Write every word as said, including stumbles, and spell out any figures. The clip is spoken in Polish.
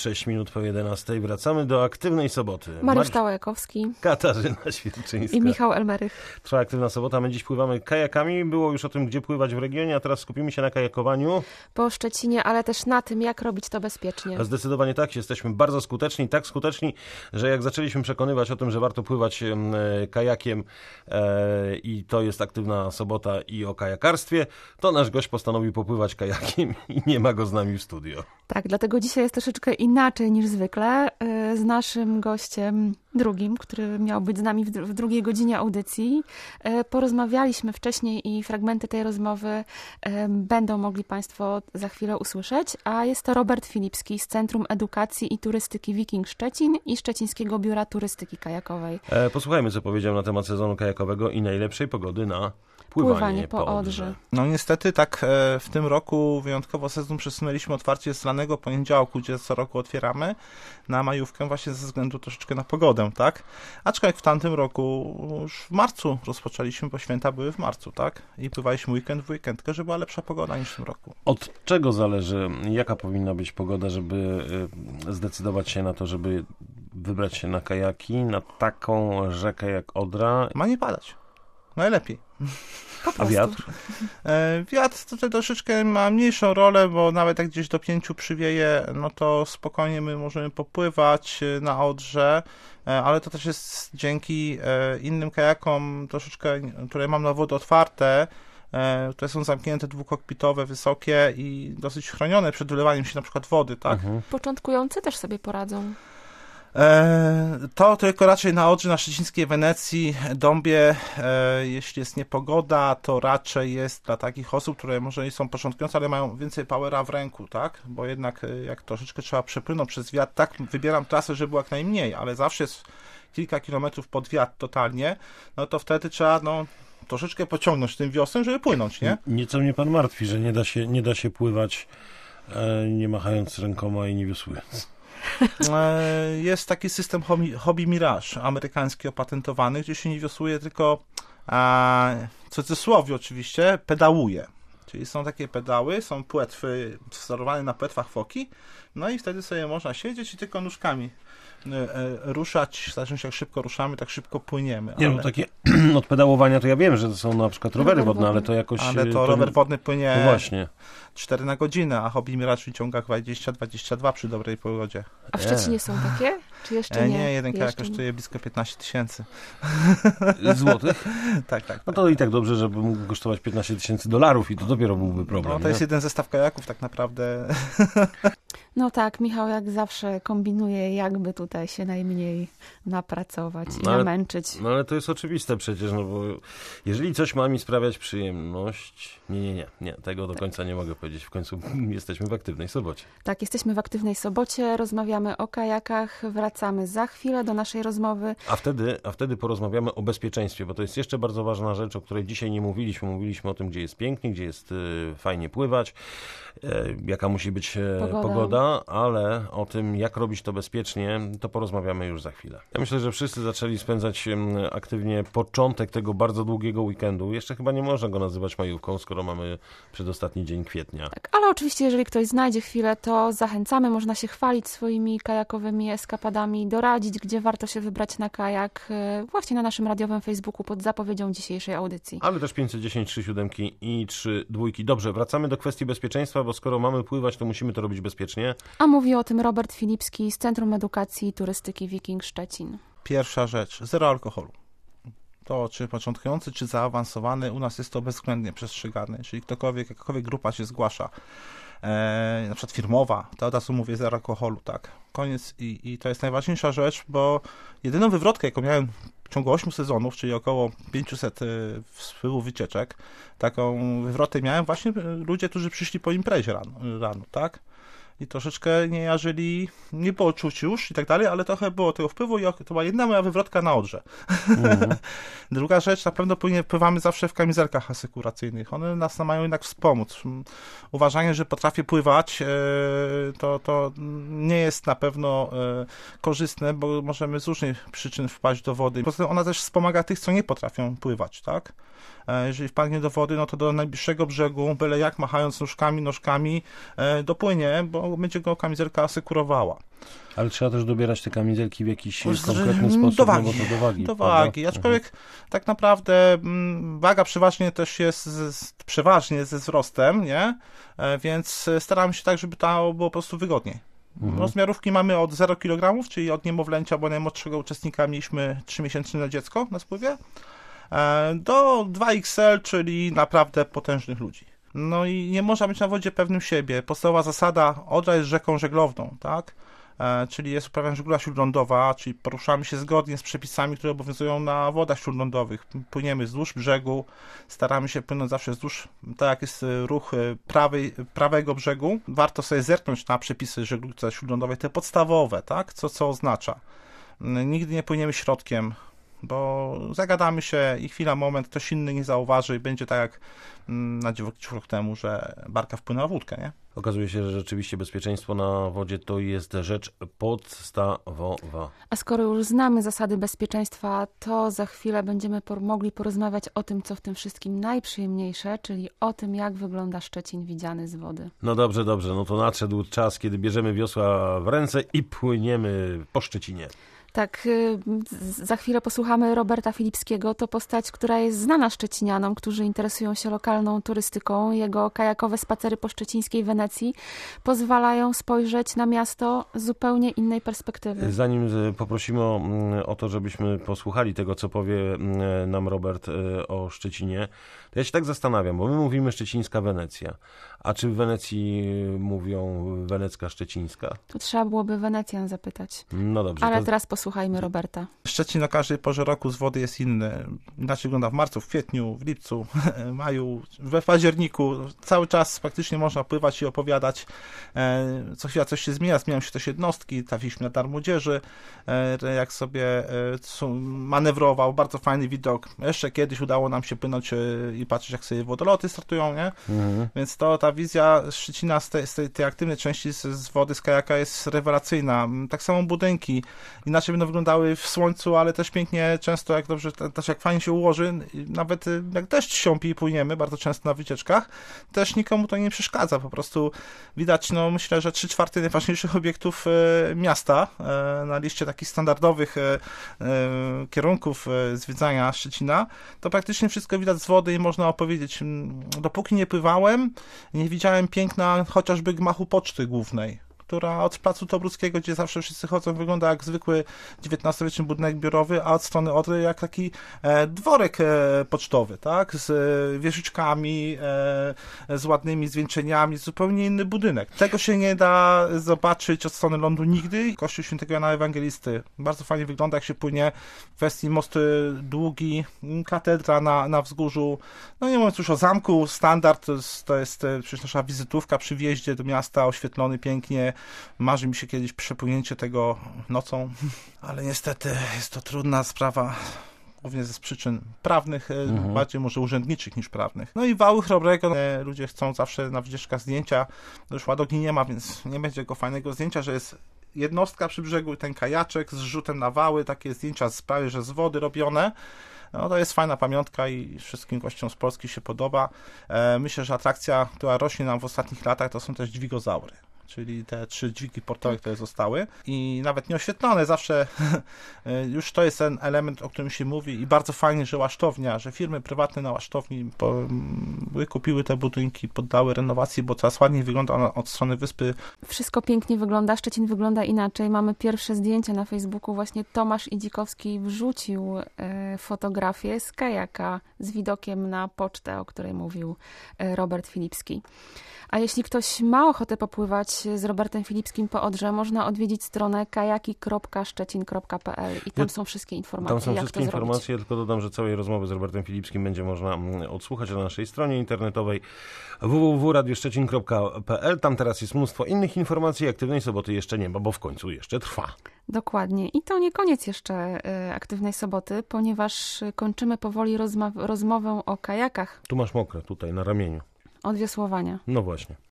sześć minut po jedenastej. Wracamy do aktywnej soboty. Mariusz Tałajkowski, Katarzyna Świerczyńska i Michał Elmerych. Trwa aktywna sobota. My dziś pływamy kajakami. Było już o tym, gdzie pływać w regionie, a teraz skupimy się na kajakowaniu. Po Szczecinie, ale też na tym, jak robić to bezpiecznie. A zdecydowanie tak. Jesteśmy bardzo skuteczni. Tak skuteczni, że jak zaczęliśmy przekonywać o tym, że warto pływać e, kajakiem e, i to jest aktywna sobota i o kajakarstwie, to nasz gość postanowił popływać kajakiem i nie ma go z nami w studio. Tak, dlatego dzisiaj jest troszeczkę inaczej niż zwykle. Z naszym gościem drugim, który miał być z nami w, w drugiej godzinie audycji. Porozmawialiśmy wcześniej i fragmenty tej rozmowy będą mogli Państwo za chwilę usłyszeć, a jest to Robert Filipski z Centrum Edukacji i Turystyki Viking Szczecin i Szczecińskiego Biura Turystyki Kajakowej. E, posłuchajmy, co powiedział na temat sezonu kajakowego i najlepszej pogody na pływanie, Pływanie po, po Odrze. Odrze. No niestety tak e, w tym roku wyjątkowo sezon przesunęliśmy otwarcie z ranego poniedziałku, gdzie co roku otwieramy, na majówkę właśnie ze względu troszeczkę na pogodę, tak? Aczkolwiek w tamtym roku już w marcu rozpoczęliśmy, bo święta były w marcu, tak? I pływaliśmy weekend w weekend, tylko że była lepsza pogoda niż w tym roku. Od czego zależy, jaka powinna być pogoda, żeby y, zdecydować się na to, żeby wybrać się na kajaki, na taką rzekę jak Odra? Ma nie padać. Najlepiej. A wiatr? E, wiatr tutaj troszeczkę ma mniejszą rolę, bo nawet jak gdzieś do pięciu przywieje, no to spokojnie my możemy popływać na Odrze, e, ale to też jest dzięki e, innym kajakom troszeczkę, które mam na wody otwarte, e, które są zamknięte, dwukokpitowe, wysokie i dosyć chronione przed wylewaniem się na przykład wody, tak? Mhm. Początkujący też sobie poradzą. To tylko raczej na Odrze, na szczecińskiej Wenecji, Dąbie, e, jeśli jest niepogoda, to raczej jest dla takich osób, które może nie są początkujące, ale mają więcej powera w ręku, tak? Bo jednak jak troszeczkę trzeba przepłynąć przez wiatr, tak wybieram trasę, żeby było jak najmniej, ale zawsze jest kilka kilometrów pod wiatr totalnie, no to wtedy trzeba, no, troszeczkę pociągnąć tym wiosłem, żeby płynąć, nie? Nieco mnie pan martwi, że nie da się, nie da się pływać e, nie machając rękoma i nie wiosłując. Jest taki system hobby, hobby Mirage, amerykański opatentowany, gdzie się nie wiosłuje, tylko a, w cudzysłowie oczywiście, pedałuje. Czyli są takie pedały, są płetwy sterowane na płetwach foki, no i wtedy sobie można siedzieć i tylko nóżkami ruszać, w zależności jak szybko ruszamy, tak szybko płyniemy. Nie, ale... no takie od pedałowania to ja wiem, że to są na przykład rowery Rower wodne, wodny. ale to jakoś... Ale to, to rower wodny płynie no właśnie. cztery na godzinę, a hobby Mirage wyciąga dwadzieścia dwadzieścia dwa przy dobrej pogodzie. A w Szczecinie są takie? Czy jeszcze E, nie? nie, jeden kajak Jeszcze nie. kosztuje blisko piętnaście tysięcy. Złotych? Tak, tak. No to i tak dobrze, żeby mógł kosztować piętnaście tysięcy dolarów i to dopiero byłby problem. No to nie? jest jeden zestaw kajaków tak naprawdę. No tak, Michał jak zawsze kombinuje, jakby tutaj się najmniej napracować i No ale- namęczyć. No ale to jest oczywiste przecież, no bo jeżeli coś ma mi sprawiać przyjemność... Nie, nie, nie, nie, tego do końca nie mogę powiedzieć. W końcu jesteśmy w aktywnej sobocie. Tak, jesteśmy w aktywnej sobocie, rozmawiamy o kajakach, wracamy za chwilę do naszej rozmowy. A wtedy, a wtedy porozmawiamy o bezpieczeństwie, bo to jest jeszcze bardzo ważna rzecz, o której dzisiaj nie mówiliśmy. Mówiliśmy o tym, gdzie jest pięknie, gdzie jest y, fajnie pływać, y, jaka musi być y, Pogoda. pogoda, ale o tym, jak robić to bezpiecznie, to porozmawiamy już za chwilę. Ja myślę, że wszyscy zaczęli spędzać y, aktywnie początek tego bardzo długiego weekendu. Jeszcze chyba nie można go nazywać majówką, skoro mamy przedostatni dzień kwietnia. Tak, ale oczywiście, jeżeli ktoś znajdzie chwilę, to zachęcamy, można się chwalić swoimi kajakowymi eskapadami, doradzić, gdzie warto się wybrać na kajak, y, właśnie na naszym radiowym Facebooku pod zapowiedzią dzisiejszej audycji. Ale też pięćset dziesięć, trzy siódemki i trzy dwójki. Dobrze, wracamy do kwestii bezpieczeństwa, bo skoro mamy pływać, to musimy to robić bezpiecznie. A mówi o tym Robert Filipski z Centrum Edukacji i Turystyki Viking Szczecin. Pierwsza rzecz, zero alkoholu. To czy początkujący, czy zaawansowany, u nas jest to bezwzględnie przestrzegane. Czyli ktokolwiek, jakakolwiek grupa się zgłasza, e, na przykład firmowa, to od razu mówię zero alkoholu, tak. Koniec i, i to jest najważniejsza rzecz, bo jedyną wywrotkę, jaką miałem w ciągu ośmiu sezonów, czyli około pięćset y, spływów wycieczek, taką wywrotę miałem właśnie ludzie, którzy przyszli po imprezie rano, rano tak. I troszeczkę nie jarzyli, nie było czuć już i tak dalej, ale trochę było tego wpływu i to była jedna moja wywrotka na Odrze. Mm-hmm. Druga rzecz, na pewno płynie, pływamy zawsze w kamizelkach asekuracyjnych. One nas mają jednak wspomóc. Uważanie, że potrafię pływać, to, to nie jest na pewno korzystne, bo możemy z różnych przyczyn wpaść do wody. Poza tym ona też wspomaga tych, co nie potrafią pływać, tak? Jeżeli wpadnie do wody, no to do najbliższego brzegu, byle jak machając nóżkami, nóżkami, dopłynie, bo będzie go kamizelka asekurowała. Ale trzeba też dobierać te kamizelki w jakiś Z- konkretny sposób, do wagi. no bo to do wagi. Do prawda? wagi. Aczkolwiek tak naprawdę mm, waga przeważnie też jest z, z, przeważnie ze wzrostem, nie? E, Więc staramy się tak, żeby to było po prostu wygodniej. Mhm. Rozmiarówki mamy od zero kilogramów, czyli od niemowlęcia, bo najmłodszego uczestnika mieliśmy trzymiesięczne dziecko na spływie, e, do dwa X L, czyli naprawdę potężnych ludzi. No i nie można być na wodzie pewnym siebie. Podstawowa zasada, Odra jest rzeką żeglowną, tak? E, czyli jest uprawiana żegluga śródlądowa, czyli poruszamy się zgodnie z przepisami, które obowiązują na wodach śródlądowych. Płyniemy wzdłuż brzegu, staramy się płynąć zawsze wzdłuż, tak jak jest e, ruch e, prawej, prawego brzegu. Warto sobie zerknąć na przepisy żeglugi śródlądowej, te podstawowe, tak? Co, co oznacza. N- Nigdy nie płyniemy środkiem, bo zagadamy się i chwila, moment, ktoś inny nie zauważy i będzie tak jak mm, na dziewięć rok temu, że barka wpłynęła w łódkę, nie? Okazuje się, że rzeczywiście bezpieczeństwo na wodzie to jest rzecz podstawowa. A skoro już znamy zasady bezpieczeństwa, to za chwilę będziemy por- mogli porozmawiać o tym, co w tym wszystkim najprzyjemniejsze, czyli o tym, jak wygląda Szczecin widziany z wody. No dobrze, dobrze, no to nadszedł czas, kiedy bierzemy wiosła w ręce i płyniemy po Szczecinie. Tak, y, z- za chwilę posłuchamy Roberta Filipskiego. To postać, która jest znana szczecinianom, którzy interesują się lokalną turystyką. Jego kajakowe spacery po szczecińskiej Wenecji pozwalają spojrzeć na miasto z zupełnie innej perspektywy. Zanim z- poprosimy o, mm, o to, żebyśmy posłuchali tego, co powie mm, nam Robert y, o Szczecinie, to ja się tak zastanawiam, bo my mówimy szczecińska Wenecja, a czy w Wenecji mówią wenecka szczecińska? Tu trzeba byłoby Wenecjan zapytać. No dobrze. Ale to... teraz posłuchajmy Roberta. Szczecin na każdej porze roku z wody jest inny. Inaczej wygląda w marcu, w kwietniu, w lipcu, maju, we październiku. Cały czas praktycznie można pływać i opowiadać. E, Co chwila coś się zmienia, zmieniają się też jednostki. Trafiliśmy na Dar Młodzieży, e, jak sobie e, su- manewrował. Bardzo fajny widok. Jeszcze kiedyś udało nam się płynąć e, i patrzeć, jak sobie wodoloty startują, nie? Mhm. Więc to ta wizja Szczecina z tej, z tej, tej aktywnej części z, z wody, z kajaka jest rewelacyjna. Tak samo budynki. Inaczej będą wyglądały w słońcu, ale też pięknie, często jak dobrze, też jak fajnie się ułoży, nawet jak deszcz siąpi i płyniemy, bardzo często na wycieczkach, też nikomu to nie przeszkadza, po prostu widać, no myślę, że trzy czwarte najważniejszych obiektów e, miasta e, na liście takich standardowych e, e, kierunków e, zwiedzania Szczecina, to praktycznie wszystko widać z wody i można opowiedzieć, m, dopóki nie pływałem, nie widziałem piękna chociażby gmachu Poczty Głównej, która od placu Toruskiego, gdzie zawsze wszyscy chodzą, wygląda jak zwykły dziewiętnastowieczny budynek biurowy, a od strony Odry jak taki e, dworek e, pocztowy, tak? Z e, wieżyczkami, e, z ładnymi zwieńczeniami, zupełnie inny budynek. Tego się nie da zobaczyć od strony lądu nigdy. Kościół Świętego Jana Ewangelisty bardzo fajnie wygląda, jak się płynie. W kwestii most długi, katedra na, na wzgórzu. No nie mówiąc już o zamku, standard, to jest, to jest e, przecież nasza wizytówka przy wjeździe do miasta, oświetlony pięknie. Marzy mi się kiedyś przepłynięcie tego nocą, ale niestety jest to trudna sprawa, głównie ze przyczyn prawnych, mhm. bardziej może urzędniczych niż prawnych. No i wały chrobrego, e, ludzie chcą zawsze na wycieczkach zdjęcia, no już ładogi nie ma, więc nie będzie go fajnego zdjęcia, że jest jednostka przy brzegu, ten kajaczek z rzutem na wały, takie zdjęcia z, prawie że z wody robione. No to jest fajna pamiątka i wszystkim gościom z Polski się podoba. E, myślę, że atrakcja, która rośnie nam w ostatnich latach, to są też dźwigozaury. Czyli te trzy dźwigi portowe, które zostały i nawet nieoświetlone zawsze już to jest ten element, o którym się mówi i bardzo fajnie, że łasztownia, że firmy prywatne na łasztowni po, wykupiły te budynki, poddały renowacji, bo coraz ładniej wygląda ona od strony wyspy. Wszystko pięknie wygląda, Szczecin wygląda inaczej. Mamy pierwsze zdjęcie na Facebooku, właśnie Tomasz Idzikowski wrzucił e, fotografię z kajaka z widokiem na pocztę, o której mówił e, Robert Filipski. A jeśli ktoś ma ochotę popływać z Robertem Filipskim po Odrze, można odwiedzić stronę kajaki kropka szczecin kropka p l i tam są wszystkie informacje, Tam są jak wszystkie to informacje, zrobić. tylko dodam, że całej rozmowy z Robertem Filipskim będzie można odsłuchać na naszej stronie internetowej w w w kropka radio szczecin kropka p l. Tam teraz jest mnóstwo innych informacji, aktywnej soboty jeszcze nie ma, bo w końcu jeszcze trwa. Dokładnie. I to nie koniec jeszcze y, aktywnej soboty, ponieważ kończymy powoli rozma- rozmowę o kajakach Tu masz mokre, tutaj na ramieniu. od wiosłowania. No właśnie.